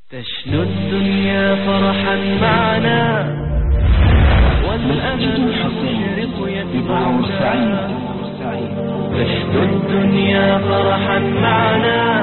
تشنو الدنيا فرحا معنا والأمل المشرق يتبعنا. تشنو الدنيا فرحا معنا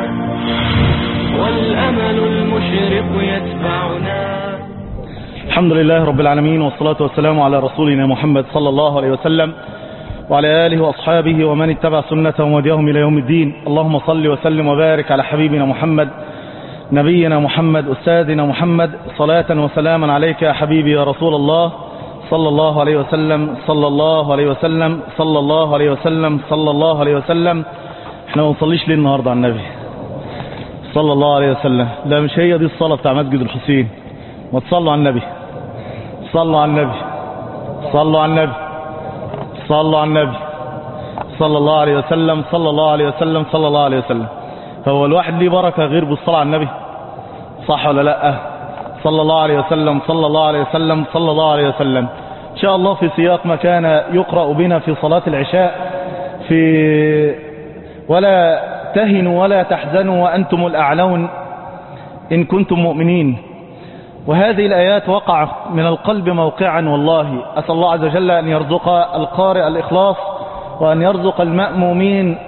والأمل المشرق يتبعنا. الحمد لله رب العالمين، والصلاة والسلام على رسولنا محمد صلى الله عليه وسلم وعلى آله وأصحابه ومن اتبع سنتهم وهديهم إلى يوم الدين. اللهم صل وسلم وبارك على حبيبنا محمد نبينا محمد أستاذنا محمد، صلاة وسلاما عليك يا حبيبي يا رسول الله صلى الله عليه وسلم صلى الله عليه وسلم صلى الله عليه وسلم صلى الله عليه وسلم. احنا ما نصليش ليه النهارده على النبي صلى الله عليه وسلم؟ لا مش هي دي الصلاة بتاع مسجد الحسين. ما تصلوا على النبي، صلوا على النبي، صلوا على النبي، صلوا على النبي صلى الله عليه وسلم صلى الله عليه وسلم صلى الله عليه وسلم. هو الواحد ليه بركة غير بالصلاة على النبي؟ صح ولا لا؟ صلى الله عليه وسلم صلى الله عليه وسلم صلى الله عليه وسلم. إن شاء الله في سياق ما كان يقرأ بنا في صلاة العشاء في ولا تهنوا ولا تحزنوا وأنتم الأعلون إن كنتم مؤمنين. وهذه الآيات وقع من القلب موقعا، والله أسأل الله عز وجل أن يرزق القارئ الإخلاص وأن يرزق المأمومين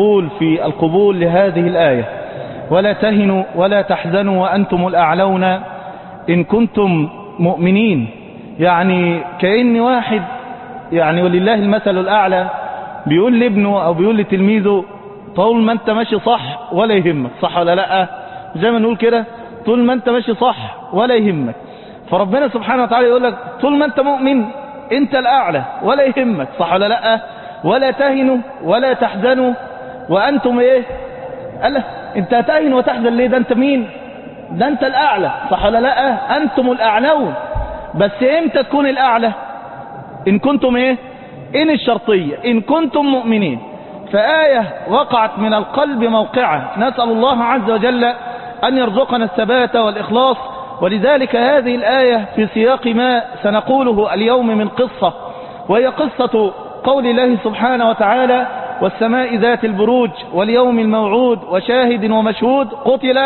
القبول لهذه الآية. ولا تهنوا ولا تحزنوا وأنتم الأعلون إن كنتم مؤمنين. يعني كأن واحد يعني ولله المثل الأعلى بيقول لابنه أو بيقول لتلميذه طول ما أنت ماشي صح ولا يهمك. صح ولا لا؟ زي ما نقول كده، طول ما أنت ماشي صح ولا يهمك. فربنا سبحانه وتعالى يقول لك طول ما أنت مؤمن أنت الأعلى ولا يهمك. صح ولا لا؟ ولا تهنوا ولا تحزنوا وأنتم إيه؟ قال أنت هتهن وتحزن ليه؟ ده أنت مين؟ ده أنت الأعلى. صح ولا لا؟ أنتم الأعلون. بس إمتى تكون الأعلى؟ إن كنتم إيه؟ إن الشرطية، إن كنتم مؤمنين. فآية وقعت من القلب موقعة، نسأل الله عز وجل أن يرزقنا الثبات والإخلاص. ولذلك هذه الآية في سياق ما سنقوله اليوم من قصة، وهي قصة قول الله سبحانه وتعالى: والسماء ذات البروج واليوم الموعود وشاهد ومشهود قتل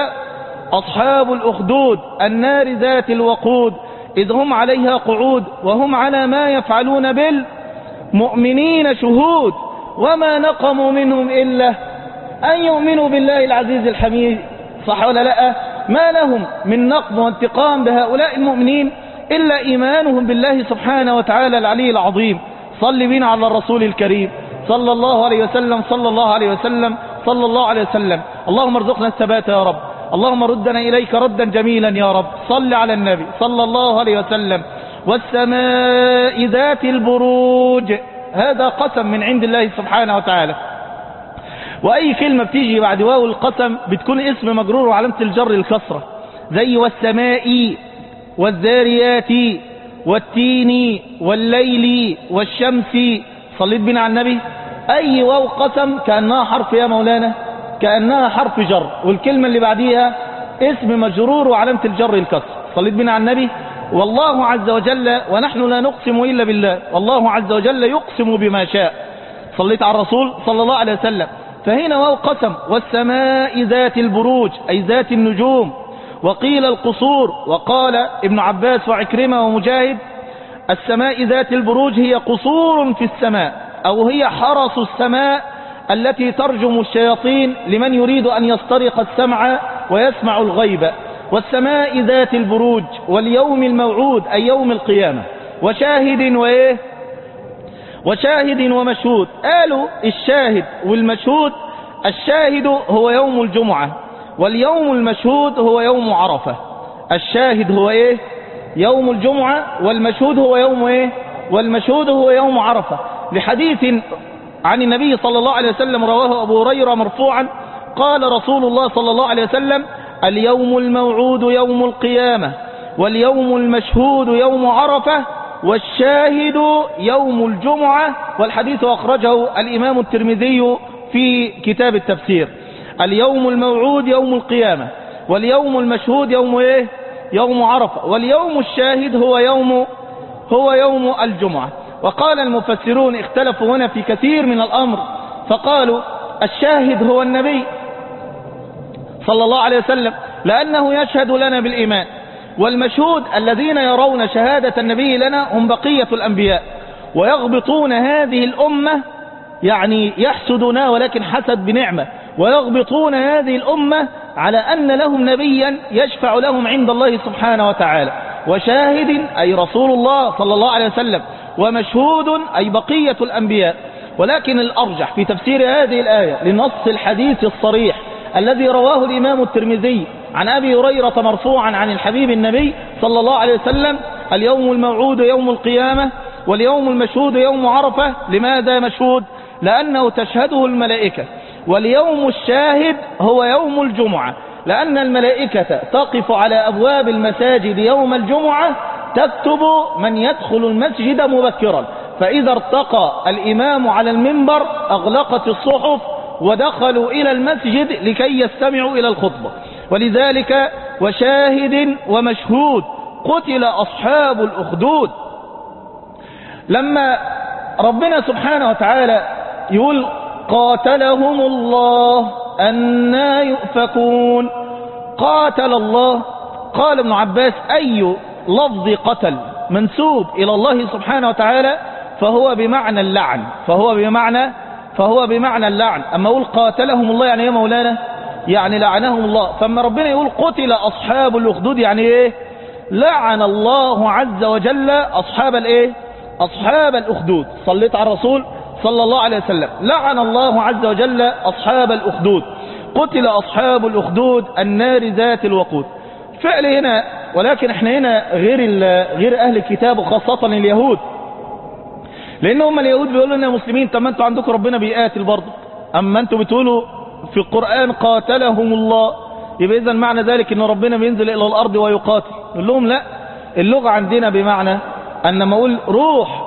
أصحاب الأخدود النار ذات الوقود إذ هم عليها قعود وهم على ما يفعلون بالمؤمنين شهود وما نقموا منهم إلا أن يؤمنوا بالله العزيز الحميد. صح ولا لا؟ ما لهم من نقم وانتقام بهؤلاء المؤمنين إلا إيمانهم بالله سبحانه وتعالى العلي العظيم. صل بنا على الرسول الكريم صلى الله عليه وسلم صلى الله عليه وسلم صلى الله عليه وسلم. اللهم ارزقنا الثبات يا رب، اللهم ردنا إليك ردا جميلا يا رب. صل على النبي صلى الله عليه وسلم. والسماء ذات البروج، هذا قسم من عند الله سبحانه وتعالى. وأي كلمة بتيجي بعد واو القسم بتكون اسم مجرور وعلامة الجر الكسرة، زي والسماء والذاريات والتين والليل والشمس. صليت بنا على النبي. أي واو قسم كأنها حرف يا مولانا، كأنها حرف جر، والكلمة اللي بعديها اسم مجرور وعلامة الجر الكسر. صليت بنا على النبي. والله عز وجل، ونحن لا نقسم إلا بالله، والله عز وجل يقسم بما شاء. صليت على الرسول صلى الله عليه وسلم. فهنا واو قسم. والسماء ذات البروج أي ذات النجوم، وقيل القصور. وقال ابن عباس وعكرمة ومجاهد: السماء ذات البروج هي قصور في السماء، أو هي حرس السماء التي ترجم الشياطين لمن يريد أن يسترق السمع ويسمع الغيب. والسماء ذات البروج واليوم الموعود أي يوم القيامة وشاهد وإيه؟ وشاهد ومشهود. قالوا الشاهد والمشهود، الشاهد هو يوم الجمعة، واليوم المشهود هو يوم عرفة. الشاهد هو إيه؟ يوم الجمعة، والمشهود هو يوم إيه؟ والمشهود هو يوم عرفة. لحديث عن النبي صلى الله عليه وسلم رواه أبو هريرة مرفوعا قال رسول الله صلى الله عليه وسلم: اليوم الموعود يوم القيامة، واليوم المشهود يوم عرفة، والشاهد يوم الجمعة. والحديث أخرجه الإمام الترمذي في كتاب التفسير. اليوم الموعود يوم القيامة، واليوم المشهود يوم إيه؟ يوم عرفة، واليوم الشاهد هو يوم الجمعة. وقال المفسرون اختلفوا هنا في كثير من الأمر، فقالوا الشاهد هو النبي صلى الله عليه وسلم، لأنه يشهد لنا بالإيمان. والمشهود الذين يرون شهادة النبي لنا هم بقية الأنبياء، ويغبطون هذه الأمة، يعني يحسدنا ولكن حسد بنعمة، ويغبطون هذه الأمة على أن لهم نبيا يشفع لهم عند الله سبحانه وتعالى. وشاهد أي رسول الله صلى الله عليه وسلم، ومشهود أي بقية الأنبياء. ولكن الأرجح في تفسير هذه الآية لنص الحديث الصريح الذي رواه الإمام الترمذي عن أبي هريرة مرفوعا عن الحبيب النبي صلى الله عليه وسلم: اليوم الموعود يوم القيامة، واليوم المشهود يوم عرفة. لماذا مشهود؟ لأنه تشهده الملائكة. واليوم الشاهد هو يوم الجمعة، لأن الملائكة تقف على أبواب المساجد يوم الجمعة تكتب من يدخل المسجد مبكرا، فإذا ارتقى الإمام على المنبر أغلقت الصحف ودخلوا إلى المسجد لكي يستمعوا إلى الخطبة. ولذلك وشاهد ومشهود قتل أصحاب الأخدود. لما ربنا سبحانه وتعالى يقول قاتلهم الله أنى يؤفكون، قاتل الله، قال ابن عباس أي لفظ قتل منسوب إلى الله سبحانه وتعالى فهو بمعنى اللعن، فهو بمعنى اللعن. أما يقول قاتلهم الله يعني ايه مولانا؟ يعني لعنهم الله. فأما ربنا يقول قتل أصحاب الأخدود يعني ايه؟ لعن الله عز وجل أصحاب الايه؟ أصحاب الأخدود. صليت على الرسول صلى الله عليه وسلم. لعن الله عز وجل أصحاب الأخدود. قتل أصحاب الأخدود النار ذات الوقود. فعل هنا، ولكن احنا هنا غير أهل الكتاب وخاصة اليهود، لأن هم اليهود بيقولوا لنا مسلمين، طب ما انتوا عندكم ربنا بيقاتل برضه، أما انتوا بتقولوا في القرآن قاتلهم الله، يبقى إذن معنى ذلك ان ربنا بينزل إلى الأرض ويقاتل. نقول لهم لا، اللغة عندنا بمعنى أن ما أقول روح،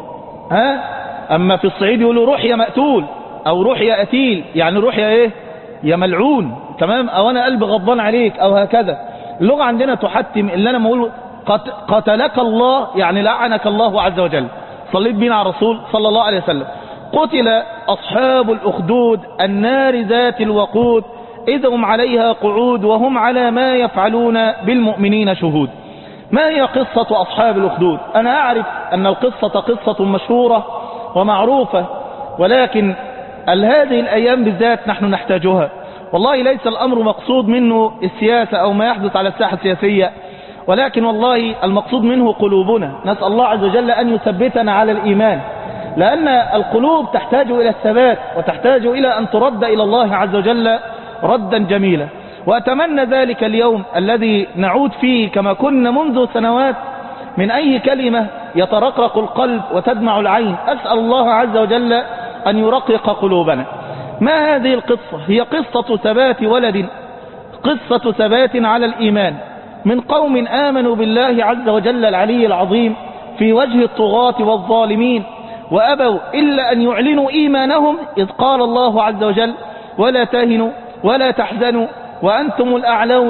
أما في الصعيد يقولوا روح يا مقتول أو روح يا قتيل، يعني روح يا إيه؟ يا ملعون، تمام؟ أو أنا قلبي غضبان عليك أو هكذا. اللغة عندنا تحتم اللي أنا ما أقول قتلك الله يعني لعنك الله عز وجل. صليت بينا على الرسول صلى الله عليه وسلم. قتل أصحاب الأخدود النار ذات الوقود إذ هم عليها قعود وهم على ما يفعلون بالمؤمنين شهود. ما هي قصة أصحاب الأخدود؟ أنا أعرف أن القصة قصة مشهورة ومعروفة، ولكن هذه الأيام بالذات نحن نحتاجها. والله ليس الأمر مقصود منه السياسة أو ما يحدث على الساحة السياسية، ولكن والله المقصود منه قلوبنا. نسأل الله عز وجل أن يثبتنا على الإيمان، لأن القلوب تحتاج إلى الثبات وتحتاج إلى أن ترد إلى الله عز وجل ردا جميلا. وأتمنى ذلك اليوم الذي نعود فيه كما كنا منذ سنوات، من أي كلمة يترقرق القلب وتدمع العين. أسأل الله عز وجل أن يرقق قلوبنا. ما هذه القصة؟ هي قصة ثبات ولد، قصة ثبات على الإيمان من قوم آمنوا بالله عز وجل العلي العظيم في وجه الطغاة والظالمين، وأبوا إلا أن يعلنوا إيمانهم، إذ قال الله عز وجل ولا تهنوا ولا تحزنوا وأنتم الأعلون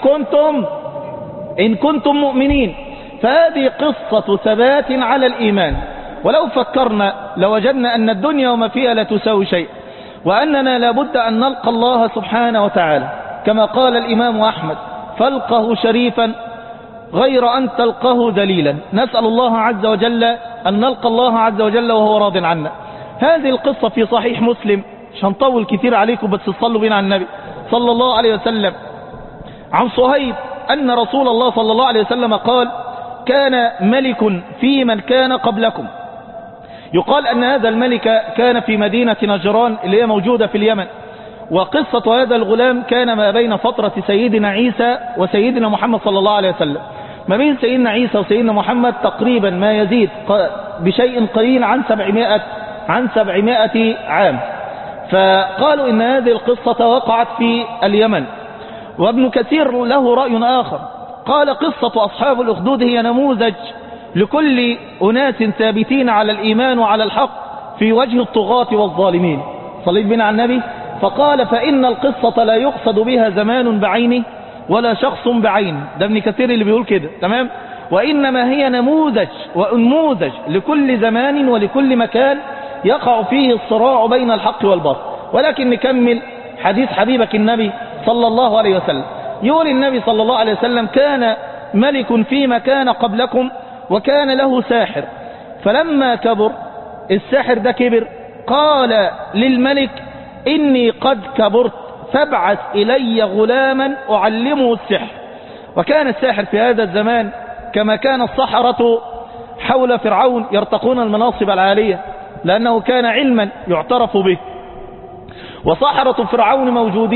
إن كنتم مؤمنين. فهذه قصة ثبات على الإيمان. ولو فكرنا لوجدنا أن الدنيا وما فيها لا تساوي شيء، وأننا لابد أن نلقى الله سبحانه وتعالى كما قال الإمام أحمد: فالقه شريفا غير أن تلقه ذليلا. نسأل الله عز وجل أن نلقى الله عز وجل وهو راض عنا. هذه القصة في صحيح مسلم، مش هنطول كتير عليكم بس تصلوا بنا على النبي صلى الله عليه وسلم. عن صهيب أن رسول الله صلى الله عليه وسلم قال: كان ملك في من كان قبلكم. يقال أن هذا الملك كان في مدينة نجران اللي هي موجودة في اليمن. وقصة هذا الغلام كان ما بين فترة سيدنا عيسى وسيدنا محمد صلى الله عليه وسلم. ما بين سيدنا عيسى وسيدنا محمد تقريبا ما يزيد بشيء قليل عن 700 عام. فقالوا إن هذه القصة وقعت في اليمن. وابن كثير له رأي آخر، قال: قصة أصحاب الأخدود هي نموذج لكل أناس ثابتين على الإيمان وعلى الحق في وجه الطغاة والظالمين. صليت بنا على النبي. فقال: فإن القصة لا يقصد بها زمان بعينه ولا شخص بعينه. ده ابن كثير اللي بيقول كده، تمام؟ وإنما هي نموذج وأنموذج لكل زمان ولكل مكان يقع فيه الصراع بين الحق والباطل. ولكن نكمل حديث حبيبك النبي صلى الله عليه وسلم. يقول النبي صلى الله عليه وسلم كان ملك في مكان قبلكم وكان له ساحر، فلما كبر الساحر ده كبر قال للملك إني قد كبرت فابعث إلي غلاما أعلمه السحر. وكان الساحر في هذا الزمان كما كان السحرة حول فرعون يرتقون المناصب العالية، لأنه كان علما يعترف به. وسحرة فرعون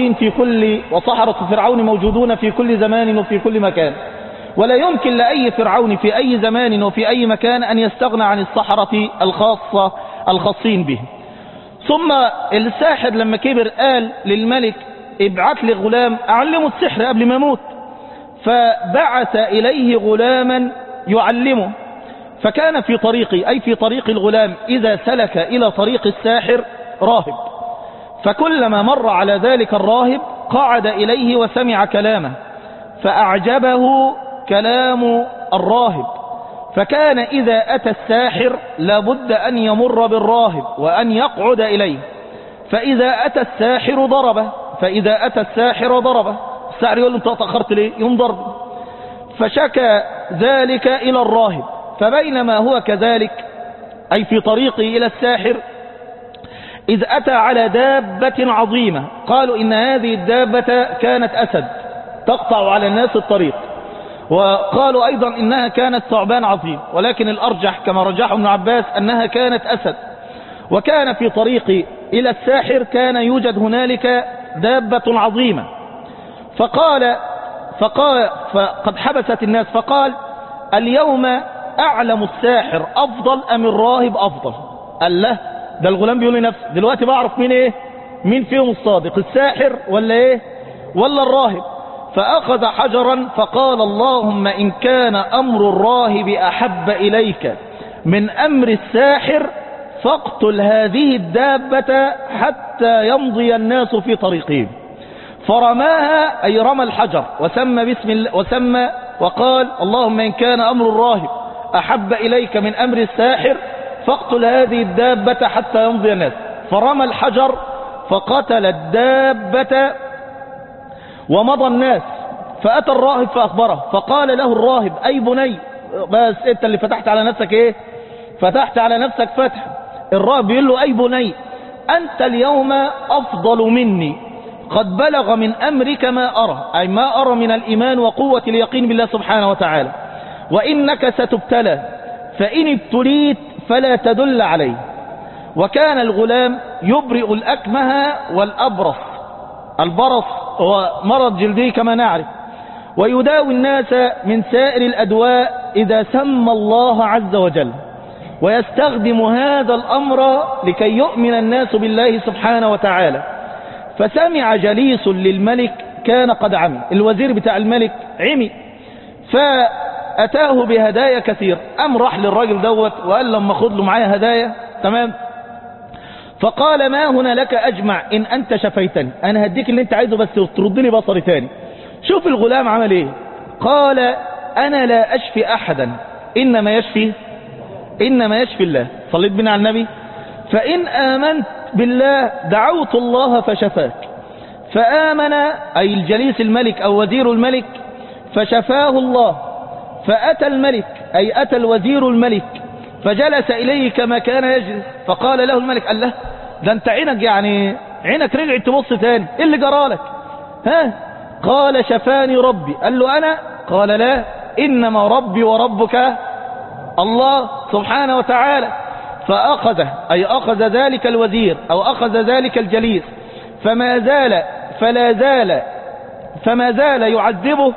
موجودون في كل زمان وفي كل مكان، ولا يمكن لأي فرعون في أي زمان وفي أي مكان أن يستغنى عن السحرة الخاصين به. ثم الساحر لما كبر قال للملك ابعث لي غلام أعلمه السحر قبل ما يموت، فبعث إليه غلاما يعلمه. فكان في طريقي أي في طريق الغلام إذا سلك إلى طريق الساحر راهب، فكلما مر على ذلك الراهب قعد إليه وسمع كلامه فأعجبه كلام الراهب، فكان إذا أتى الساحر لابد أن يمر بالراهب وأن يقعد إليه، فإذا أتى الساحر ضربه، الساحر يقول له انت تأخرت ليه؟ يوم ضرب. فشكى ذلك إلى الراهب، فبينما هو كذلك أي في طريقه إلى الساحر إذ أتى على دابة عظيمة، قالوا إن هذه الدابة كانت أسد تقطع على الناس الطريق، وقالوا أيضا إنها كانت ثعبان عظيم، ولكن الأرجح كما رجحه ابن عباس أنها كانت أسد. وكان في طريق إلى الساحر كان يوجد هنالك دابة عظيمة، فقد حبست الناس، فقال اليوم أعلم الساحر أفضل أم الراهب أفضل؟ قال له ده الغلام بيقول لنفسه دلوقتي بعرف مين فيهم الصادق، الساحر ولا الراهب. فأخذ حجرا فقال اللهم إن كان أمر الراهب أحب إليك من أمر الساحر فاقتل هذه الدابة حتى يمضي الناس في طريقهم. فرماها أي رمى الحجر وسمى وقال اللهم إن كان أمر الراهب أحب إليك من أمر الساحر فاقتل هذه الدابة حتى يمضي الناس. فرمى الحجر فقتل الدابة ومضى الناس. فأتى الراهب فأخبره، فقال له الراهب أي بني، بس أنت اللي فتحت على نفسك فتحت على نفسك فتح. الراهب يقول له أي بني أنت اليوم أفضل مني، قد بلغ من أمرك ما أرى، أي ما أرى من الإيمان وقوة اليقين بالله سبحانه وتعالى، وإنك ستبتلى، فإن ابتليت فلا تدل عليه. وكان الغلام يبرئ الأكمه والأبرص، البرص هو مرض جلدي كما نعرف، ويداوي الناس من سائر الأدواء إذا سمى الله عز وجل، ويستخدم هذا الأمر لكي يؤمن الناس بالله سبحانه وتعالى. فسمع جليس للملك كان قد عمي، الوزير بتاع الملك عمي، فأتاه بهدايا كثير، راح للراجل دوت وقال لما خذ له معايا هدايا تمام. فقال ما هنا لك أجمع إن أنت شفيتني، أنا هديك اللي أنت عايزه بس ترد لي بصري تاني. شوف الغلام عمل إيه، قال أنا لا أشفي أحدا إنما يشفي الله. صليت بنا على النبي. فإن آمنت بالله دعوت الله فشفاك. فآمن أي الجليس الملك أو وزير الملك فشفاه الله. فأتى الملك أي أتى الوزير الملك فجلس إليه كما كان يجلس. فقال له الملك قال له ده أنت عينك رجعت تبص تاني، إيه اللي جرالك؟ قال شفاني ربي. قال له أنا؟ قال لا، إنما ربي وربك الله سبحانه وتعالى. فأخذه أي أخذ ذلك الوزير أو أخذ ذلك الجليس فما زال يعذبه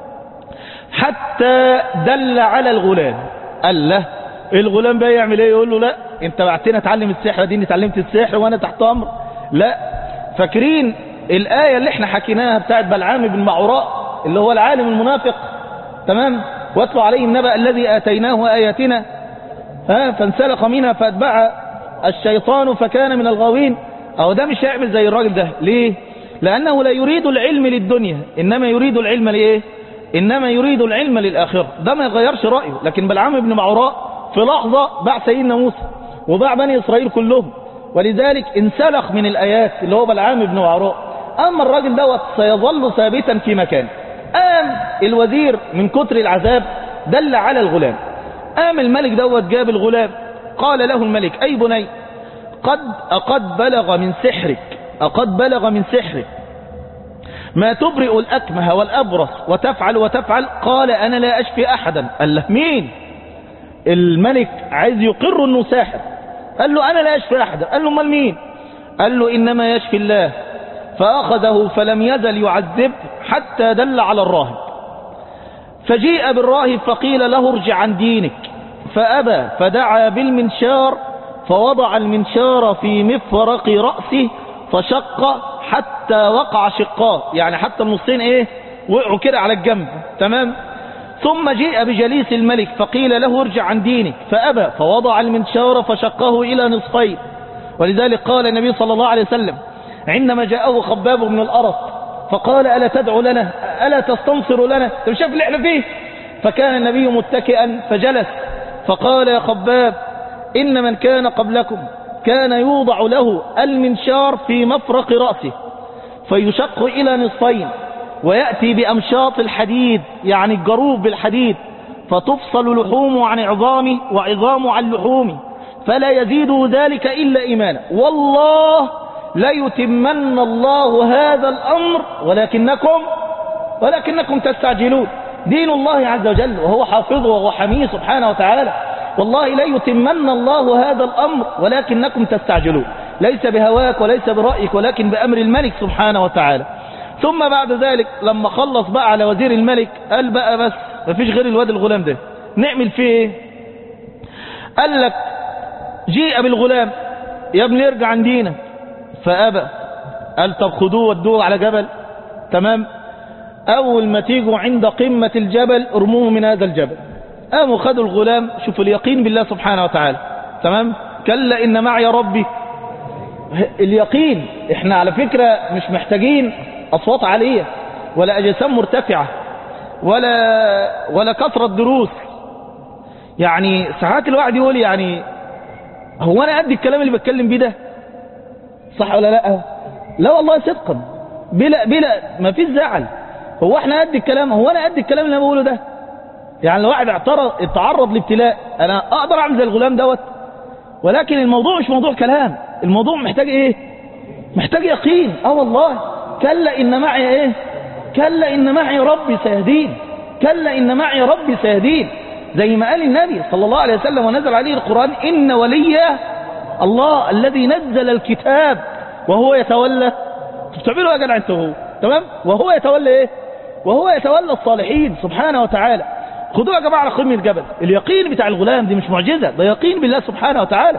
حتى دل على الغلام. قال له الغلام بقى يعمل ايه؟ يقول له لا انت بعتنا اتعلم السحر، دي اتعلمت السحر وانا تحت امر. لا، فاكرين الآية اللي احنا حكيناها بتاعت بلعام بن معوراء اللي هو العالم المنافق تمام؟ واتلو عليهم نبأ الذي آتيناه آياتنا فانسلخ منها فاتبع الشيطان فكان من الغاوين. أو ده مش هيعمل زي الراجل ده. ليه؟ لأنه لا يريد العلم للدنيا، إنما يريد العلم لإيه؟ إنما يريد العلم للآخرة. ده ما يغيرش رأيه. لكن بلعام بن معوراء في لحظة باع سيدنا موسى وباع بني إسرائيل كلهم، ولذلك انسلخ من الآيات اللي هو بلعام بن معوراء. أما الراجل دوت سيظل ثابتا في مكان. قام الوزير من كتر العذاب دل على الغلام. قام الملك دوت جاب الغلام، قال له الملك: أي بني، قد بلغ من سحرك ما تبرئ الأكمه والأبرص وتفعل وتفعل. قال: أنا لا أشفي أحدا. قال له: مين؟ الملك عايز يقر أنه ساحر. قال له: أنا لا أشفي أحدا. قال له: امال مين؟ قال له: إنما يشفي الله. فأخذه فلم يزل يعذب حتى دل على الراهب. فجيء بالراهب فقيل له: ارجع عن دينك. فأبى، فدعا بالمنشار فوضع المنشار في مفرق رأسه فشق حتى وقع شقاه، يعني حتى النصين وقعوا كده على الجنب. تمام. ثم جيء بجليس الملك فقيل له: ارجع عن دينك. فأبى، فوضع المنشار فشقه إلى نصفين. ولذلك قال النبي صلى الله عليه وسلم عندما جاءه خباب بن الأرط فقال: ألا تدعو لنا؟ ألا تستنصر لنا؟ طب شايف اللي احنا فيه. فكان النبي متكئا فجلس فقال: يا خباب، إن من كان قبلكم كان يوضع له المنشار في مفرق رأسه فيشق إلى نصفين، ويأتي بأمشاط الحديد، يعني الجروب بالحديد، فتفصل لحومه عن عظامه وعظامه عن لحومه، فلا يزيده ذلك إلا إيمانا. والله ليتمن الله هذا الأمر ولكنكم تستعجلون. دين الله عز وجل وهو حافظه وهو حميه سبحانه وتعالى. والله ليتمن الله هذا الأمر ولكنكم تستعجلون، ليس بهواك وليس برأيك ولكن بأمر الملك سبحانه وتعالى. ثم بعد ذلك لما خلص بقى على وزير الملك قال: بقى بس مفيش غير الواد الغلام ده، نعمل فيه ايه؟ قال لك: جيء بالغلام، يا ابني ارجع عن دينك. فأبى. قال: طب خدوه ودوه على جبل. تمام. أول ما تيجوا عند قمة الجبل ارموه من هذا الجبل. قاموا خدوا الغلام. شوفوا اليقين بالله سبحانه وتعالى. تمام. كلا إن معي ربي. اليقين. احنا على فكرة مش محتاجين أصوات عالية ولا أجسام مرتفعة ولا كثرة دروس. يعني ساعات الواحد يقول يعني هو أنا قد الكلام اللي بتكلم بيه ده؟ صح ولا لا؟ لا والله صدقا، بلا ما فيش زعل. هو احنا قد الكلام؟ هو أنا قد الكلام اللي أنا بقوله ده؟ يعني لو واحد اتعرض لابتلاء أنا أقدر أعمل زي الغلام دوت؟ ولكن الموضوع مش موضوع كلام، الموضوع محتاج ايه؟ محتاج يقين. والله كلا إن معي كلا إن معي ربي سيهدين. كلا إن معي ربي سيهدين، زي ما قال النبي صلى الله عليه وسلم ونزل عليه القرآن: إن ولي الله الذي نزل الكتاب وهو يتولى. بتعملوا يا جدع انتوا؟ تمام. وهو يتولى وهو يتولى الصالحين سبحانه وتعالى. خدوها يا جماعة على قمة الجبل. اليقين بتاع الغلام دي مش معجزة، ده يقين بالله سبحانه وتعالى.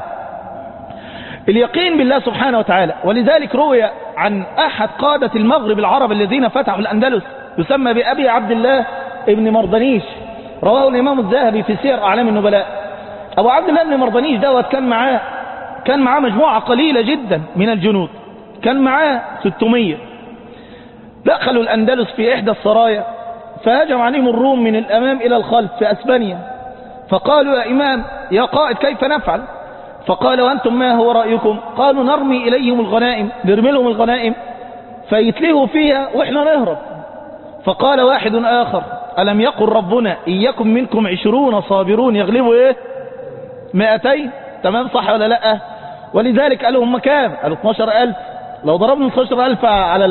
اليقين بالله سبحانه وتعالى. ولذلك روي عن أحد قادة المغرب العرب الذين فتحوا الأندلس يسمى بأبي عبد الله ابن مردنيش، رواه الإمام الذهبي في سير أعلام النبلاء. أبو عبد الله ابن مردنيش دوت كان معاه مجموعة قليلة جدا من الجنود، كان معاه 600. دخلوا الأندلس في إحدى السرايا فهجم عليهم الروم من الأمام إلى الخلف في أسبانيا. فقالوا: يا إمام، يا قائد، كيف نفعل؟ فقال: وأنتم ما هو رأيكم؟ قالوا: نرمي إليهم الغنائم، نرمي لهم الغنائم فيتلهوا فيها وإحنا نهرب. فقال واحد آخر: ألم يقل ربنا إن يكن منكم 20 صابرون يغلبوا 200؟ تمام، صح ولا لا؟ ولذلك قالوا: هم كام؟ قالوا 12,000. لو ضربنا 12,000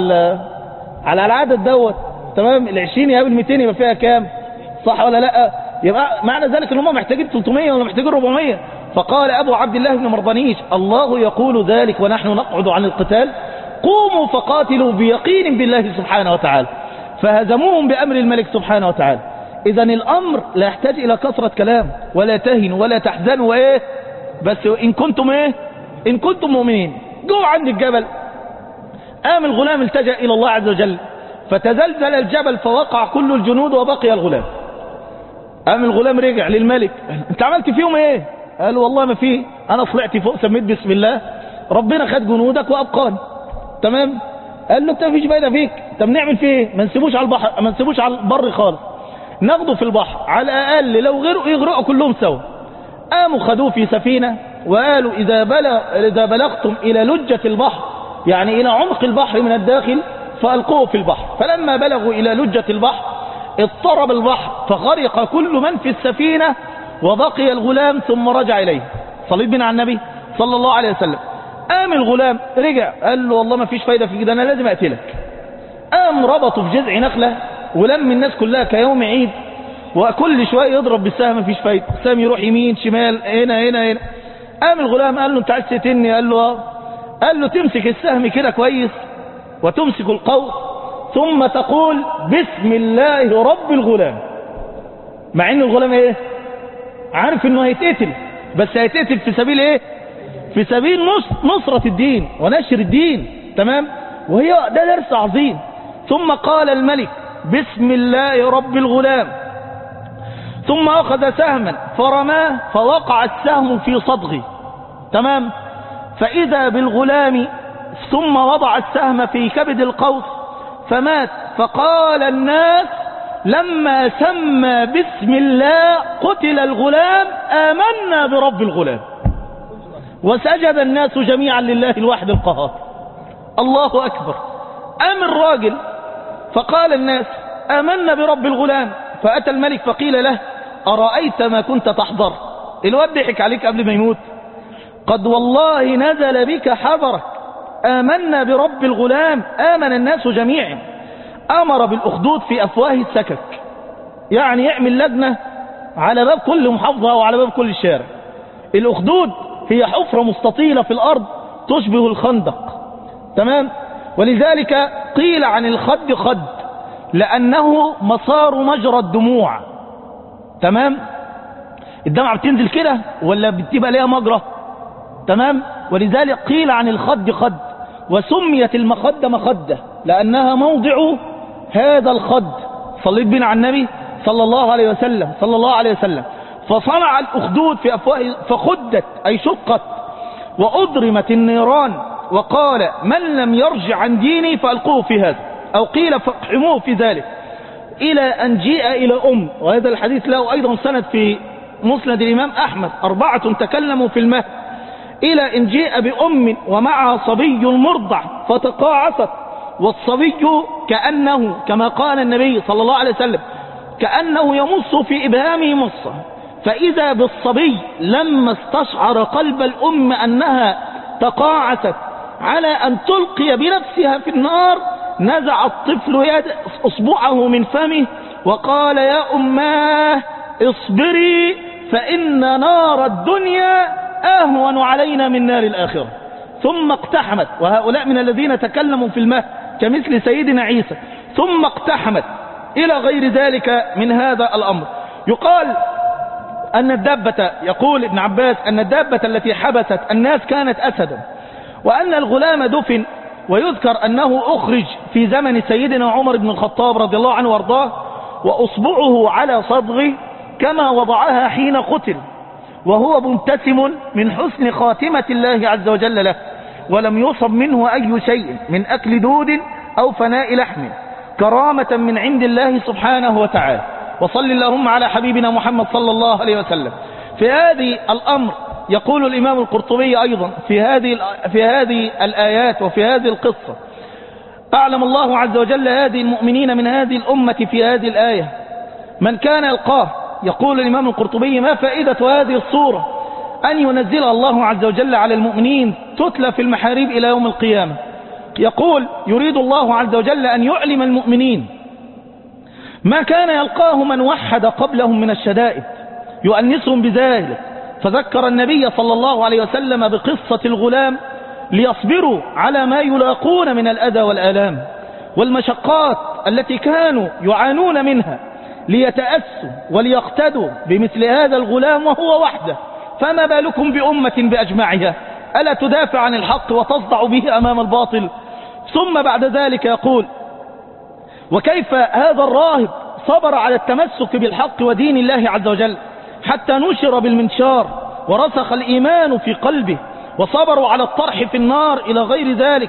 على العدد دوت، تمام، ال20 يقابل 200 يبقى فيها كام؟ صح ولا لا؟ يبقى معنى ذلك ان هم محتاجين 300 ولا محتاجين 400. فقال أبو عبد الله بن مردنيش: الله يقول ذلك ونحن نقعد عن القتال؟ قوموا فقاتلوا بيقين بالله سبحانه وتعالى. فهزموهم بأمر الملك سبحانه وتعالى. إذا الأمر لا يحتاج إلى كثرة كلام، ولا تهنوا ولا تحزنوا بس إن كنتم مؤمنين. جوا عند الجبل، قام الغلام التجأ إلى الله عز وجل فتزلزل الجبل فوقع كل الجنود وبقي الغلام. قام الغلام رجع للملك: انت عملت فيهم ايه؟ قال: والله ما فيه، انا طلعت فوق سميت بسم الله، ربنا خد جنودك وابقاني. تمام. قال له: انت مفيش فايده فيك، طب نعمل فيه ايه؟ ما نسيبوش على البحر، ما نسيبوش على البر خالص، ناخده في البحر، على الاقل لو غرقوا يغرقوا كلهم سوا. قاموا خدوه في سفينه وقالوا: اذا بلغتم الى لجة البحر، يعني الى عمق البحر من الداخل، فألقوه في البحر. فلما بلغوا إلى لجة البحر اضطرب البحر فغرق كل من في السفينة وبقي الغلام ثم رجع إليه. صليت بنا على النبي صلى الله عليه وسلم. قام الغلام رجع قال له والله ما فيش فايدة في كده، أنا لازم أقتلك. قام ربطه في جذع نخلة ولم الناس كلها كيوم عيد، وكل شوية يضرب بالسهم ما فيش فايدة، السهم يروح يمين شمال هنا هنا هنا. قام الغلام قال له انت عايز تقتلني؟ قال له قال له تمسك السهم كده كويس وتمسك القوس ثم تقول بسم الله رب الغلام. مع ان الغلام ايه؟ عارف انه هيتقتل، بس هيتقتل في سبيل ايه؟ في سبيل نصرة الدين ونشر الدين. تمام؟ وهي ده درس عظيم. ثم قال الملك بسم الله رب الغلام، ثم أخذ سهما فرماه فوقع السهم في صدغه. تمام؟ فإذا بالغلام ثم وضع السهم في كبد القوس فمات. فقال الناس لما سمى بسم الله قتل الغلام آمنا برب الغلام. وسجد الناس جميعا لله الواحد القهار. الله أكبر. قام الراجل فقال الناس آمنا برب الغلام. فأتى الملك فقيل له أرأيت ما كنت تحضر؟ الواد ضحك عليك قبل ما يموت. قد والله نزل بك حضرك، آمنا برب الغلام. آمن الناس جميعا. أمر بالأخدود في أفواه السكك، يعني يعمل لجنة على باب كل محافظة وعلى باب كل شارع. الأخدود هي حفرة مستطيلة في الأرض تشبه الخندق. تمام؟ ولذلك قيل عن الخد خد لأنه مسار مجرى الدموع. تمام؟ الدمعة بتنزل كده ولا بتبقى ليها مجرى؟ تمام؟ ولذلك قيل عن الخد خد، وسميت المخدة مخدة لأنها موضع هذا الخد. صليت بنا على النبي صلى الله عليه وسلم صلى الله عليه وسلم. فصنع الأخدود في أفواه فخدت أي شقت وأضرمت النيران. وقال من لم يرجع عن ديني فألقوه في هذا، أو قيل فاقحموه في ذلك، إلى أن جيء إلى وهذا الحديث له أيضا سند في مسند الإمام أحمد 4 تكلموا في المهد، إلى أن جيء بأم ومعها صبي مرضع فتقاعست، والصبي كأنه كما قال النبي صلى الله عليه وسلم كأنه يمص في إبهامه مصة. فإذا بالصبي لما استشعر قلب الأم أنها تقاعست على أن تلقي بنفسها في النار نزع الطفل أصبعه من فمه وقال يا أماه اصبري فإن نار الدنيا أهون علينا من نار الآخرة. ثم اقتحمت، وهؤلاء من الذين تكلموا في المهد كمثل سيدنا عيسى. ثم اقتحمت إلى غير ذلك من هذا الأمر. يقال أن الدابة، يقول ابن عباس أن الدابة التي حبست الناس كانت أسدا، وأن الغلام دفن. ويذكر أنه أخرج في زمن سيدنا عمر بن الخطاب رضي الله عنه وارضاه وأصبعه على صدغه كما وضعها حين قتل، وهو مبتسم من حسن خاتمة الله عز وجل له، ولم يصب منه أي شيء من أكل دود أو فناء لحم، كرامة من عند الله سبحانه وتعالى. وصل اللهم على حبيبنا محمد صلى الله عليه وسلم. في هذه الأمر يقول الإمام القرطبي أيضا في هذه الآيات وفي هذه القصة أعلم الله عز وجل هذه المؤمنين من هذه الأمة في هذه الآية من كان يلقاه. يقول الإمام القرطبي ما فائدة هذه الصورة أن ينزلها الله عز وجل على المؤمنين تتلى في المحاريب إلى يوم القيامة. يقول يريد الله عز وجل أن يعلم المؤمنين ما كان يلقاه من وحد قبلهم من الشدائد يؤنسهم بذلك. فذكر النبي صلى الله عليه وسلم بقصة الغلام ليصبروا على ما يلاقون من الأذى والآلام والمشقات التي كانوا يعانون منها، ليتأسوا وليقتدوا بمثل هذا الغلام وهو وحده. فما بالكم بأمة بأجمعها ألا تدافع عن الحق وتصدع به أمام الباطل؟ ثم بعد ذلك يقول وكيف هذا الراهب صبر على التمسك بالحق ودين الله عز وجل حتى نشر بالمنشار ورسخ الإيمان في قلبه، وصبروا على الطرح في النار إلى غير ذلك.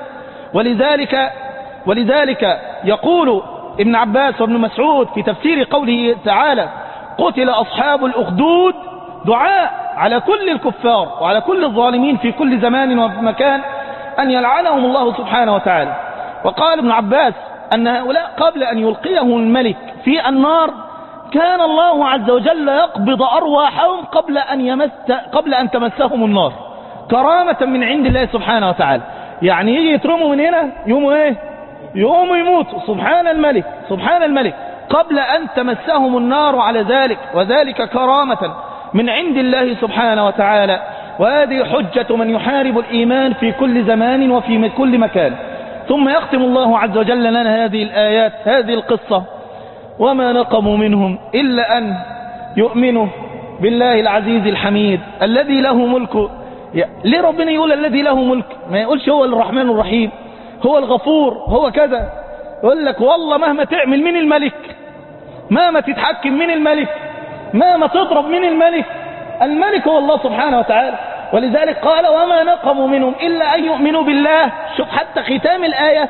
ولذلك يقول ابن عباس وابن مسعود في تفسير قوله تعالى قتل أصحاب الأخدود دعاء على كل الكفار وعلى كل الظالمين في كل زمان ومكان أن يلعنهم الله سبحانه وتعالى. وقال ابن عباس أن هؤلاء قبل أن يلقيهم الملك في النار كان الله عز وجل يقبض أرواحهم قبل أن تمسهم النار كرامة من عند الله سبحانه وتعالى. يعني يجي يترموا من هنا يقوموا يموتوا. سبحان الملك سبحان الملك قبل أن تمسهم النار على ذلك، وذلك كرامة من عند الله سبحانه وتعالى. وهذه حجة من يحارب الإيمان في كل زمان وفي كل مكان. ثم يختم الله عز وجل لنا هذه الآيات هذه القصة: وما نقموا منهم إلا أن يؤمنوا بالله العزيز الحميد الذي له ملك. ليه ربنا يقول الذي له ملك؟ ما يقولش هو الرحمن الرحيم، هو الغفور، هو كذا. يقول لك والله مهما تعمل من الملك، مهما تتحكم من الملك، مهما تضرب من الملك، الملك هو الله سبحانه وتعالى. ولذلك قال وما نقموا منهم إلا أن يؤمنوا بالله. شوف حتى ختام الآية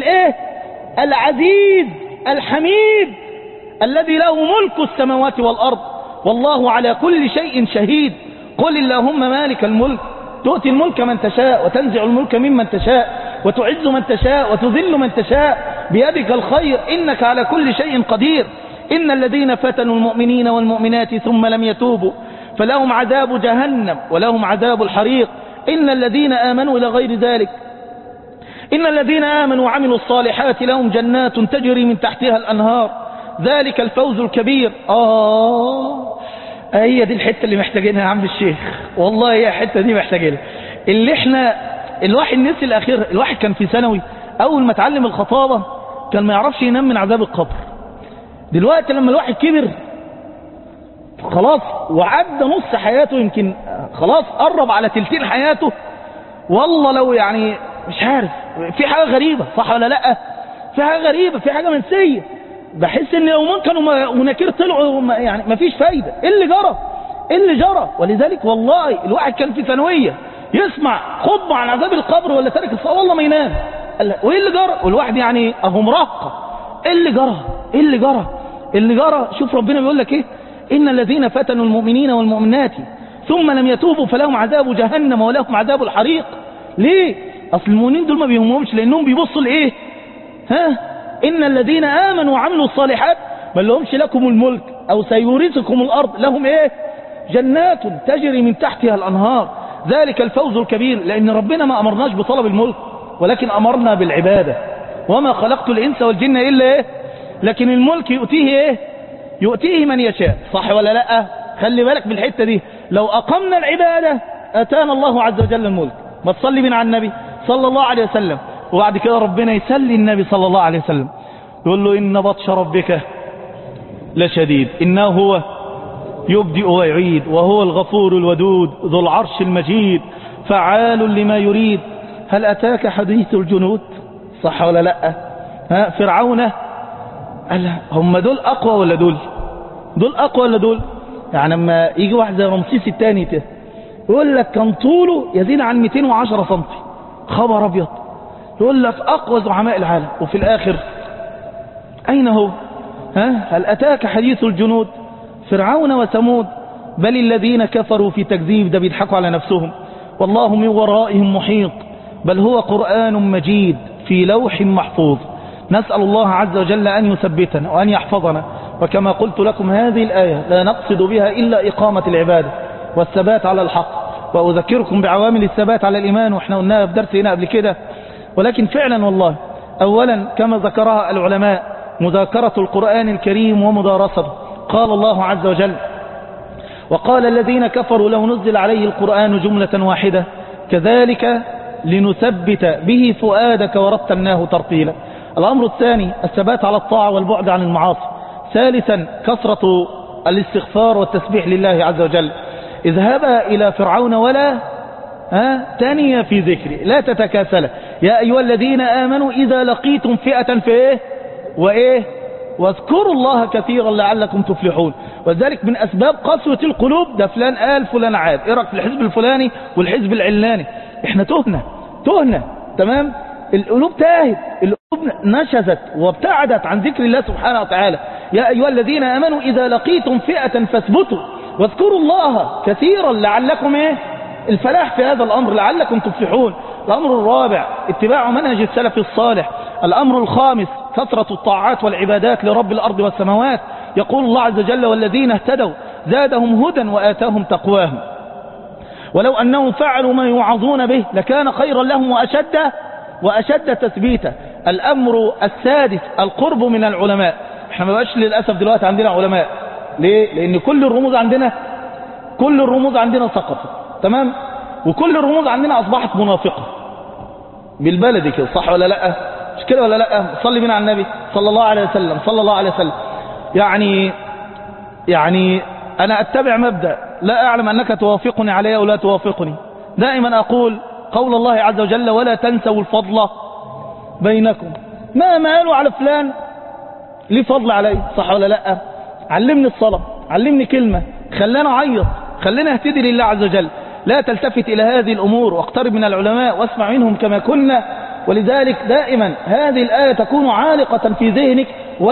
العزيز الحميد الذي له ملك السماوات والأرض والله على كل شيء شهيد. قل اللهم مالك الملك تؤتي الملك من تشاء وتنزع الملك ممن تشاء وتعز من تشاء وتذل من تشاء بيدك الخير إنك على كل شيء قدير. إن الذين فتنوا المؤمنين والمؤمنات ثم لم يتوبوا فلهم عذاب جهنم ولهم عذاب الحريق. إن الذين آمنوا إلى غير ذلك إن الذين آمنوا وعملوا الصالحات لهم جنات تجري من تحتها الأنهار ذلك الفوز الكبير. هي دي الحتة اللي محتاجينها يا عم الشيخ، والله هي الحتة دي محتاجينها. اللي احنا الواحد نسي الأخير. الواحد كان في ثانوي أول ما تعلم الخطابة كان ما يعرفش ينام من عذاب القبر. دلوقتي لما الواحد كبر خلاص وعدى نص حياته، يمكن خلاص قرب على تلتين حياته، والله لو يعني مش عارف في حاجة غريبة، صح ولا لا؟ في حاجة غريبة، في حاجة منسية. بحس ان يومين كانوا ونكير طلعوا يعني ما فيش فايدة. ايه اللي جرى؟ ولذلك والله الواحد كان في ثانوية يسمع خطبة عن عذاب القبر ولا تارك الصلاة والله ما ينام. وايه اللي جرى؟ والواحد يعني اهو مراهقة. ايه اللي جرى؟ شوف ربنا بيقول لك ايه: إن الذين فتنوا المؤمنين والمؤمنات ثم لم يتوبوا فلهم عذاب جهنم ولهم عذاب الحريق. ليه؟ أصل المؤمنين دول ما بيهمهمش، لأنهم بيبصوا لإيه؟ إن الذين آمنوا وعملوا الصالحات ما لهمش لكم الملك أو سيورثكم الأرض لهم إيه؟ جنات تجري من تحتها الأنهار ذلك الفوز الكبير. لأن ربنا ما أمرناش بطلب الملك ولكن أمرنا بالعبادة. وما خلقت الإنس والجن إلا إيه؟ لكن الملك يؤتيه إيه؟ يؤتيه من يشاء، صح ولا لا؟ خلي بالك بالحتة دي. لو أقمنا العبادة أتانا الله عز وجل الملك. ما تصلي بنا على النبي صلى الله عليه وسلم، وبعد كده ربنا يسلي النبي صلى الله عليه وسلم يقول له إن بطش ربك لشديد إنه هو يبدئ ويعيد وهو الغفور الودود ذو العرش المجيد فعال لما يريد. هل أتاك حديث الجنود؟ صح ولا لا؟ فرعون هم دول أقوى ولا دول أقوى ولا دول؟ يعني لما يجي واحد زي رمسيس الثاني يقول لك كان طوله يزيد عن 210 سم، خبر أبيض، يقول لك أقوى زعماء العالم، وفي الآخر أين هو؟ هل أتاك حديث الجنود؟ فرعون وثمود بل الذين كفروا في تكذيب، ده بيضحكوا على نفسهم، والله من ورائهم محيط، بل هو قرآن مجيد في لوح محفوظ. نسأل الله عز وجل أن يثبتنا وأن يحفظنا. وكما قلت لكم هذه الآية لا نقصد بها إلا إقامة العبادة والثبات على الحق، وأذكركم بعوامل الثبات على الإيمان، وإحنا قلناها في درس هنا قبل كده. ولكن فعلا والله أولا كما ذكرها العلماء مذاكرة القرآن الكريم ومدارسته. قال الله عز وجل: وقال الذين كفروا لو نزل عليه القرآن جملة واحدة كذلك لنثبت به فؤادك ورتلناه ترتيلا. الأمر الثاني الثبات على الطاعة والبعد عن المعاصي. ثالثا كثرة الاستغفار والتسبيح لله عز وجل. اذهبا إلى فرعون ولا تانية في ذكري لا تتكاسلا يا أيها الذين آمنوا إذا لقيتم فئة في واذكروا الله كثيرا لعلكم تفلحون. وذلك من أسباب قسوة القلوب، ده فلان قال فلان عاد، إيه رأيك في الحزب الفلاني والحزب العلاني؟ احنا تهنا تمام. القلوب تاهت، القلوب نشزت وابتعدت عن ذكر الله سبحانه وتعالى. يا أيها الذين آمنوا إذا لقيتم فئة فاثبتوا واذكروا الله كثيرا لعلكم الفلاح في هذا الأمر، لعلكم تفلحون. الأمر الرابع اتباع منهج السلف الصالح. الأمر الخامس كثرة الطاعات والعبادات لرب الأرض والسماوات. يقول الله عز وجل: والذين اهتدوا زادهم هدى وآتاهم تقواهم ولو أنهم فعلوا ما يوعظون به لكان خيرا لهم وأشد تثبيتا. الأمر السادس القرب من العلماء. احنا ما بقاش للأسف دلوقتي عندنا علماء. ليه؟ لأن كل الرموز عندنا سقطت، تمام؟ وكل الرموز عندنا أصبحت منافقة بالبلدي كده، صح ولا لا؟ مش كده ولا لا؟ صلي بنا على النبي صلى الله عليه وسلم. يعني أنا أتبع مبدأ لا أعلم أنك توافقني عليه أو لا توافقني. دائما أقول قول الله عز وجل: ولا تنسوا الفضل بينكم. ما قالوا على فلان ليه فضل عليه، صح ولا لا؟ علمني الصلاة، علمني كلمة، خلينا أعيط، خلينا اهتدي لله عز وجل. لا تلتفت إلى هذه الأمور، واقترب من العلماء واسمع منهم كما كنا. ولذلك دائما هذه الآية تكون عالقة في ذهنك: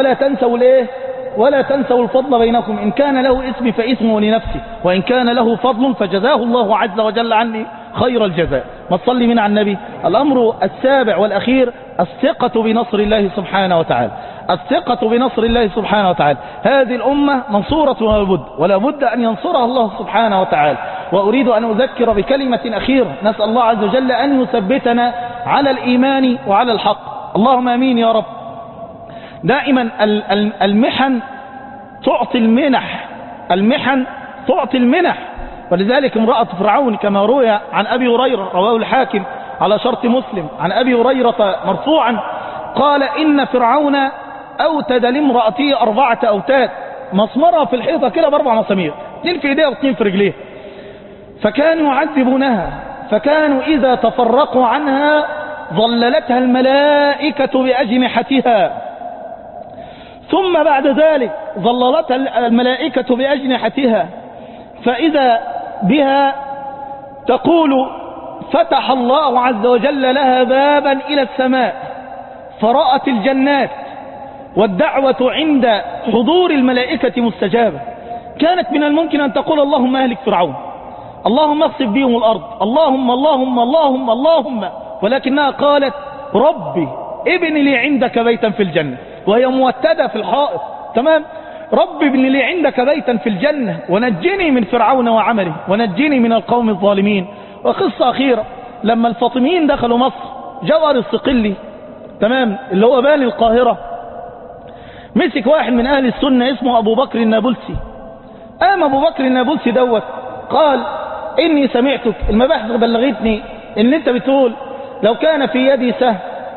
ولا تنسوا الفضل بينكم، إن كان له اسم فاسمه لنفسه، وإن كان له فضل فجزاه الله عز وجل عني خير الجزاء. ما تصلي من على النبي. الأمر السابع والأخير الثقة بنصر الله سبحانه وتعالى. الثقة بنصر الله سبحانه وتعالى. هذه الأمة منصورة ولا بد أن ينصرها الله سبحانه وتعالى. وأريد أن أذكر بكلمة أخيرة، نسأل الله عز وجل أن يثبتنا على الإيمان وعلى الحق، اللهم آمين يا رب. دائما المحن تعطي المنح، ولذلك امرأة فرعون كما روي عن أبي هريرة، رواه الحاكم على شرط مسلم عن أبي هريرة مرفوعا، قال: إن فرعون أوتد لامرأته 4 أوتاد، مسمرها في الحيطة كده ب4 مسامير، 2 في ايديها و2 في رجليها، فكانوا يعذبونها، فكانوا إذا تفرقوا عنها ظللتها الملائكة بأجنحتها، ثم بعد ذلك ظللتها الملائكة بأجنحتها، فإذا بها تقول: فتح الله عز وجل لها بابا إلى السماء فرأت الجنات، والدعوة عند حضور الملائكة مستجابة. كانت من الممكن أن تقول: اللهم أهلك فرعون، اللهم اخسف بهم الأرض، اللهم اللهم اللهم اللهم، ولكنها قالت: ربي ابن لي عندك بيتا في الجنة، وهي موتدة في الحائط، تمام؟ ربي ابن لي عندك بيتا في الجنة ونجني من فرعون وعمله ونجني من القوم الظالمين. وقصة أخيرة: لما الفاطميين دخلوا مصر، جوهر الصقلي، تمام، اللي هو باني القاهرة، مسك واحد من أهل السنة اسمه أبو بكر النابلسي. أبو بكر النابلسي دوت قال: إني سمعتك، المباحث بلغتني إن أنت بتقول لو كان في يدي سهم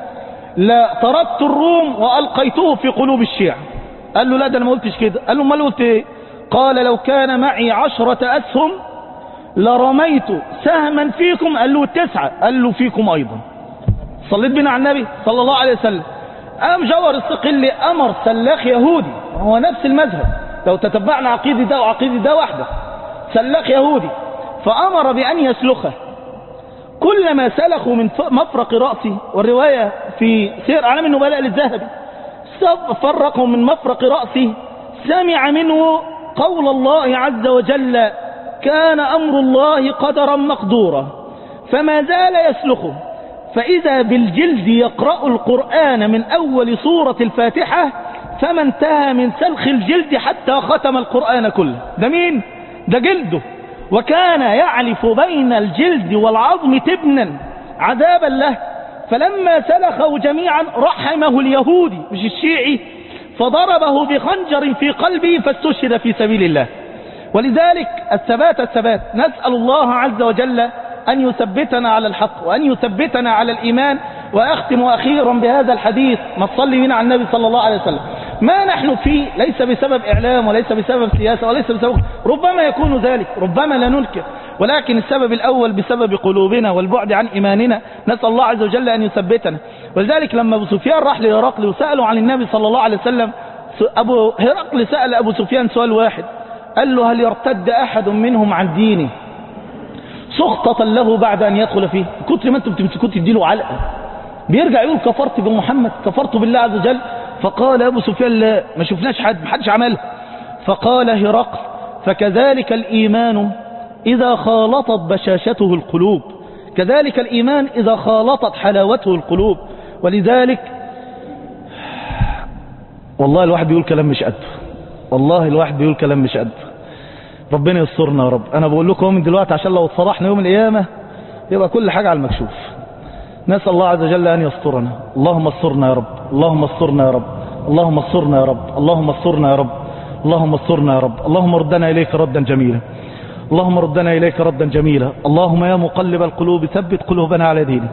لطردت الروم وألقيته في قلوب الشيعة. قال له: لا، ده أنا ما قلتش كده. قال له: ما قلت إيه؟ قال: لو كان معي 10 أسهم لرميت سهما فيكم. قال له: 9. قال له: فيكم أيضا. صليت بنا على النبي صلى الله عليه وسلم. قام جوهر الصقلي أمر سلاخ يهودي، هو نفس المذهب، لو تتبعنا عقيدة ده وعقيدة ده واحدة، سلاخ يهودي، فأمر بأن يسلخه. كلما سلخوا من مفرق رأسه، والرواية في سير أعلام النبلاء للذهبي، فرقوا من مفرق رأسه، سمع منه قول الله عز وجل: كان أمر الله قدرا مقدورا، فما زال يسلخه، فإذا بالجلد يقرأ القرآن من أول سورة الفاتحة، فما انتهى من سلخ الجلد حتى ختم القرآن كله. ده مين؟ ده جلده. وكان يعلف بين الجلد والعظم تبنا عذابا له، فلما سلخوا جميعا رحمه اليهودي مش الشيعي، فضربه بخنجر في قلبه فاستشهد في سبيل الله. ولذلك الثبات، نسأل الله عز وجل أن يثبتنا على الحق وأن يثبتنا على الإيمان. وأختم أخيرا بهذا الحديث: ما تصلي بنا على النبي صلى الله عليه وسلم. ما نحن فيه ليس بسبب إعلام وليس بسبب سياسة وليس بسبب، ربما يكون ذلك، ربما لا ننكر، ولكن السبب الأول بسبب قلوبنا والبعد عن إيماننا. نسأل الله عز وجل أن يثبتنا. ولذلك لما أبو سفيان راح لهرقل وسألوا عن النبي صلى الله عليه وسلم، هرقل سأل أبو سفيان سؤال واحد، قال له: هل يرتد أحد منهم عن دينه سخطة له بعد أن يدخل فيه؟ كتر ما أنتم بتمسكوا تديله علقة بيرجع يقول: كفرت بمحمد، كفرت بالله عز وجل. فقال أبو سفيان: لا، ما شفناش محدش عملها. فقال هرقل: فكذلك الإيمان إذا خالطت بشاشته القلوب، كذلك الإيمان إذا خالطت حلاوته القلوب. ولذلك والله الواحد بيقول كلام مش قده، والله الواحد بيقول كلام مش قده. ربنا يسترنا يا رب. انا بقول لكم من دلوقتي عشان لو اتصرحنا يوم القيامة يبقى كل حاجة على المكشوف. نسأل الله عز وجل ان يسترنا. اللهم استرنا يا رب، اللهم استرنا يا رب، اللهم استرنا يا رب، اللهم استرنا يا رب، اللهم استرنا يا رب. اللهم ردنا اليك ردا جميلا، اللهم ردنا اليك ردا جميلا. اللهم يا مقلب القلوب ثبت قلوبنا على دينك،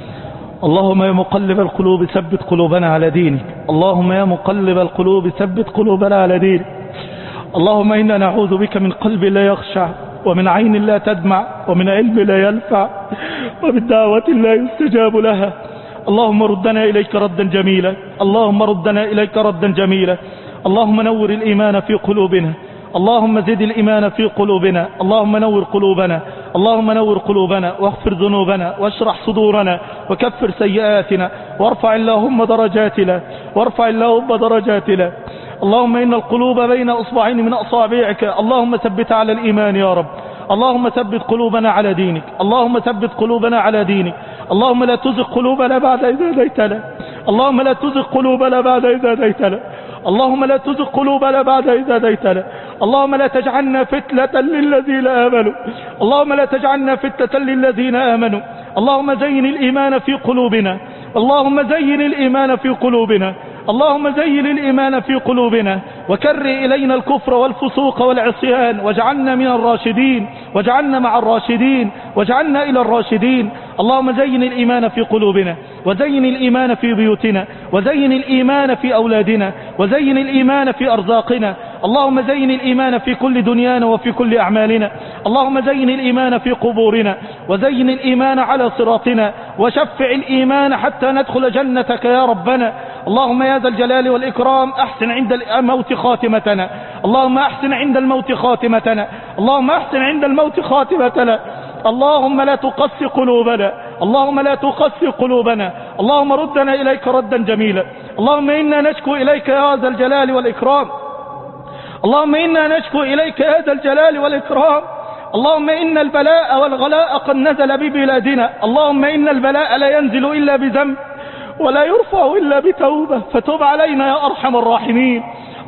اللهم يا مقلب القلوب ثبت قلوبنا على دينك، اللهم يا مقلب القلوب ثبت قلوبنا على دينك. اللهم إنا نعوذ بك من قلب لا يخشع، ومن عين لا تدمع، ومن علم لا ينفع، ومن دعوة لا يستجاب لها. اللهم ردنا إليك ردا جميلا، اللهم ردنا إليك ردا جميلا. اللهم نور الإيمان في قلوبنا، اللهم زد الإيمان في قلوبنا، اللهم نور قلوبنا، اللهم نور قلوبنا، واغفر ذنوبنا، واشرح صدورنا، وكفر سيئاتنا، وارفع اللهم درجاتنا، وارفع اللهم درجاتنا. اللهم إن القلوب بين أصبعين من أصابعك، اللهم ثبت على الإيمان يا رب. اللهم ثبت قلوبنا على دينك، اللهم ثبت قلوبنا على دينك. اللهم لا تزغ قلوبنا بعد إذ هديتنا، اللهم لا تزغ قلوبنا بعد إذ هديتنا، اللهم لا تزغ قلوبنا بعد إذ هديتنا. اللهم لا تجعلنا فتنة للذين آمنوا، اللهم لا تجعلنا فتنة للذين آمنوا. اللهم زين الإيمان في قلوبنا، اللهم زين الإيمان في قلوبنا، اللهم زين الإيمان في قلوبنا، وكر إلينا الكفر والفسوق والعصيان، واجعلنا من الراشدين، واجعلنا مع الراشدين، واجعلنا إلى الراشدين. اللهم زين الإيمان في قلوبنا، وزين الإيمان في بيوتنا، وزين الإيمان في أولادنا، وزين الإيمان في أرزاقنا. اللهم زين الإيمان في كل دنيانا وفي كل أعمالنا. اللهم زين الإيمان في قبورنا، وزين الإيمان على صراطنا، وشفع الإيمان حتى ندخل جنتك يا ربنا. اللهم يا ذا الجلال والإكرام أحسن عند الموت خاتمتنا، اللهم أحسن عند الموت خاتمتنا، اللهم أحسن عند الموت خاتمتنا. اللهم لا تقسي قلوبنا، اللهم لا تقسي قلوبنا. اللهم ردنا إليك ردا جميلا. اللهم إنا نشكو إليك يا ذا الجلال والإكرام، اللهم إنا نشكو إليك يا ذا الجلال والإكرام. اللهم إن البلاء والغلاء قد نزل ببلادنا، اللهم إن البلاء لا ينزل إلا بذنب ولا يرفع إلا بتوبة، فتوب علينا يا أرحم الراحمين.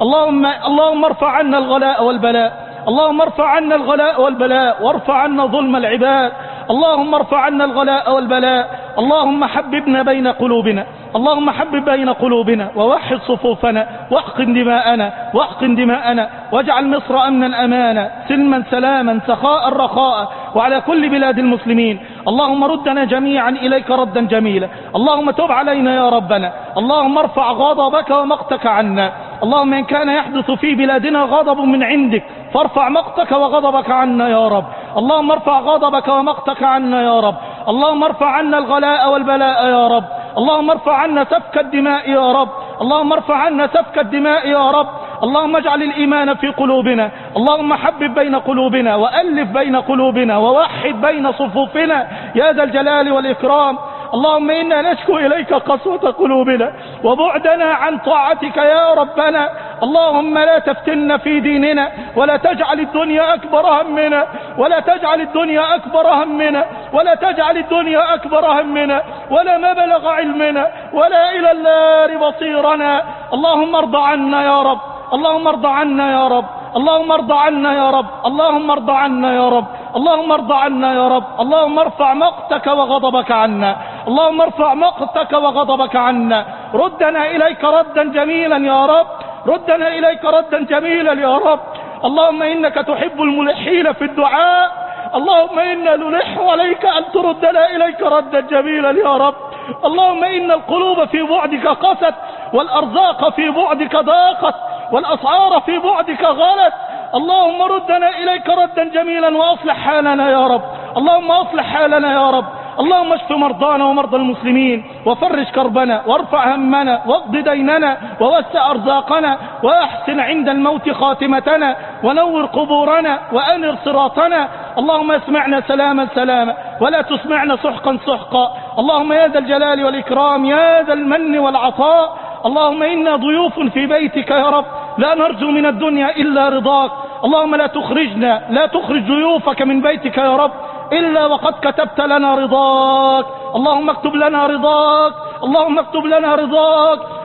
اللهم ارفع عنا الغلاء والبلاء، اللهم ارفع عنا الغلاء والبلاء، وارفع عنا ظلم العباد. اللهم ارفع عنا الغلاء والبلاء. اللهم حببنا بين قلوبنا، اللهم حبب بين قلوبنا، ووحد صفوفنا، واحقن دماءنا، واحقن دماءنا، واجعل مصر أمنا أمانا، سلما سلاما، سخاء رخاء، وعلى كل بلاد المسلمين. اللهم ردنا جميعا إليك ردا جميلا. اللهم تب علينا يا ربنا. اللهم ارفع غضبك ومقتك عنا. اللهم إن كان يحدث في بلادنا غضب من عندك فارفع مقتك وغضبك عنا يا رب. اللهم ارفع غضبك ومقتك عنا يا رب. اللهم ارفع عنا الغلاء والبلاء يا رب. اللهم ارفع عنا سفك الدماء يا رب. اللهم ارفع عنا سفك الدماء يا رب. اللهم اجعل الإيمان في قلوبنا. اللهم حبب بين قلوبنا، وألف بين قلوبنا، ووحد بين صفوفنا يا ذا الجلال والإكرام. اللهم إنا نشكو إليك قسوة قلوبنا وبعدنا عن طاعتك يا ربنا. اللهم لا تفتنا في ديننا، ولا تجعل الدنيا أكبر همنا، ولا تجعل الدنيا أكبر همنا، ولا تجعل الدنيا أكبر همنا، ولا مبلغ علمنا، ولا إلى النار مصيرنا. اللهم ارض عنا يا رب، اللهم ارض عنا يا رب، اللهم ارض عنا يا رب، اللهم ارض عنا يا رب، اللهم ارض عنا يا رب. اللهم ارفع مقتك وغضبك عنا، اللهم ارفع مقتك وغضبك عنا. ردنا إليك ردا جميلا يا رب، ردنا إليك ردا جميلا يا رب. اللهم إنك تحب الملحين في الدعاء، اللهم إنا نلح عليك أن تردنا إليك ردا جميلا يا رب. اللهم إن القلوب في بعدك قست، والأرزاق في بعدك ضاقت، والأسعار في بعدك غلت. اللهم ردنا إليك ردا جميلا وأصلح حالنا يا رب. اللهم أصلح حالنا يا رب. اللهم اشف مرضانا ومرضى المسلمين، وفرج كربنا، وارفع همنا، واقض ديننا، ووسع أرزاقنا، وأحسن عند الموت خاتمتنا، ونور قبورنا، وأنر صراطنا. اللهم اسمعنا سلاما سلاما، ولا تسمعنا سحقا سحقا. اللهم يا ذا الجلال والإكرام، يا ذا المن والعطاء. اللهم إنا ضيوف في بيتك يا رب، لا نرجو من الدنيا إلا رضاك. اللهم لا تخرجنا، لا تخرج ضيوفك من بيتك يا رب إلا وقد كتبت لنا رضاك. اللهم اكتب لنا رضاك، اللهم اكتب لنا رضاك،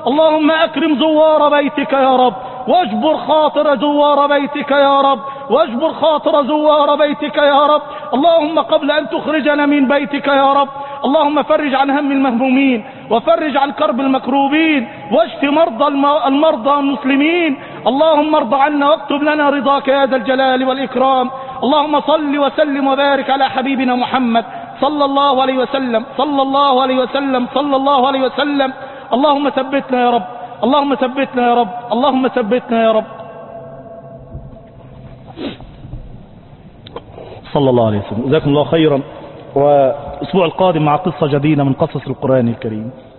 اللهم أكرم زوار بيتك يا رب، واجبر خاطر زوار بيتك يا رب، واجبر خاطر زوار بيتك يا رب. اللهم قبل أن تخرجنا من بيتك يا رب، اللهم فرج عن هم المهمومين، وفرج عن كرب المكروبين، واشف المرضى المسلمين. اللهم ارض عنا واكتب لنا رضاك يا ذا الجلال والإكرام. اللهم صل وسلم وبارك على حبيبنا محمد صلى الله عليه وسلم، صلى الله عليه وسلم، صلى الله عليه وسلم. اللهم ثبتنا يا رب، اللهم ثبتنا يا رب، اللهم ثبتنا يا رب. صلى الله عليه وسلم. جزاكم الله خيرا. والأسبوع القادم مع قصة جديدة من قصص القرآن الكريم.